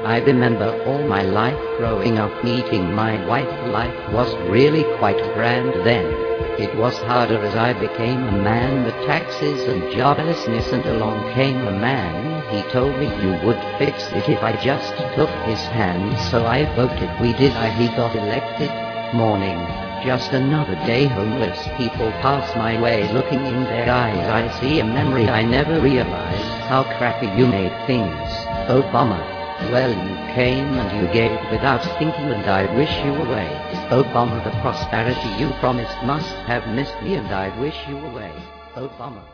I remember all my life growing up meeting my wife. Life was really quite grand then. It was harder as I became a man with taxes and joblessness, and along came a man. He told me you would fix it if I just took his hand, so I voted. We did. He got elected. Morning. Just another day. Homeless people pass my way. Looking in their eyes I see a memory. I never realized how crappy you made things, Obama. Well, you came and you gave without thinking, and I wish you away, Obama. The prosperity you promised must have missed me, and I wish you away, Obama.